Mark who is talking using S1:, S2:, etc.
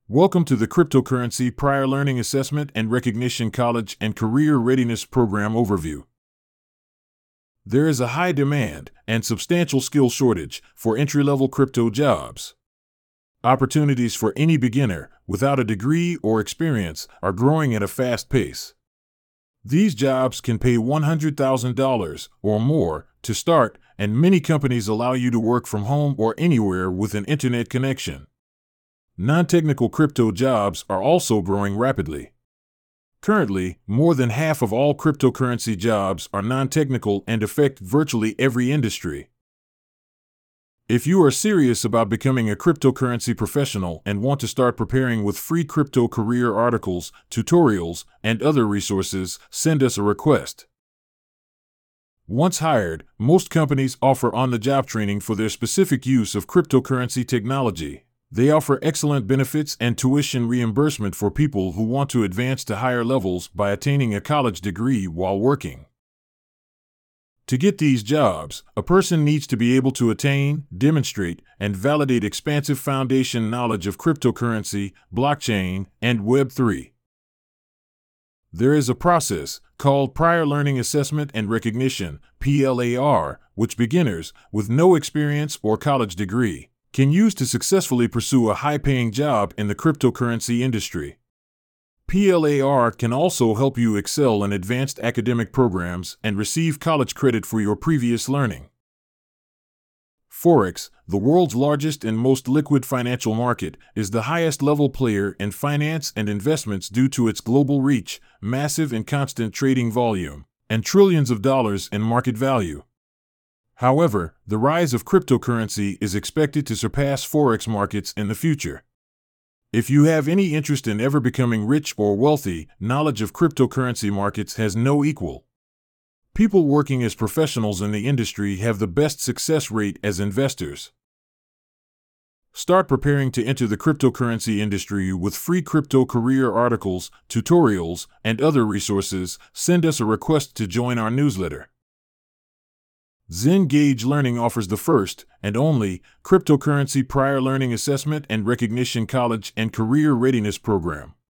S1: Welcome to the Cryptocurrency Prior Learning Assessment and Recognition College and Career Readiness Program Overview. There is a high demand and substantial skill shortage for entry-level crypto jobs. Opportunities for any beginner without a degree or experience are growing at a fast pace. These jobs can pay $100,000 or more to start, and many companies allow you to work from home or anywhere with an internet connection. Non-technical crypto jobs are also growing rapidly. Currently, more than half of all cryptocurrency jobs are non-technical and affect virtually every industry. If you are serious about becoming a cryptocurrency professional and want to start preparing with free crypto career articles, tutorials, and other resources, send us a request. Once hired, most companies offer on-the-job training for their specific use of cryptocurrency technology. They offer excellent benefits and tuition reimbursement for people who want to advance to higher levels by attaining a college degree while working. To get these jobs, a person needs to be able to attain, demonstrate, and validate expansive foundation knowledge of cryptocurrency, blockchain, and Web3. There is a process called Prior Learning Assessment and Recognition, PLAR, which beginners with no experience or college degree can use to successfully pursue a high-paying job in the cryptocurrency industry. PLAR can also help you excel in advanced academic programs and receive college credit for your previous learning. Forex, the world's largest and most liquid financial market, is the highest-level player in finance and investments due to its global reach, massive and constant trading volume, and trillions of dollars in market value. However, the rise of cryptocurrency is expected to surpass Forex markets in the future. If you have any interest in ever becoming rich or wealthy, knowledge of cryptocurrency markets has no equal. People working as professionals in the industry have the best success rate as investors. Start preparing to enter the cryptocurrency industry with free crypto career articles, tutorials, and other resources. Send us a request to join our newsletter. Zengage Learning offers the first and only Cryptocurrency Prior Learning Assessment and Recognition College and Career Readiness Program.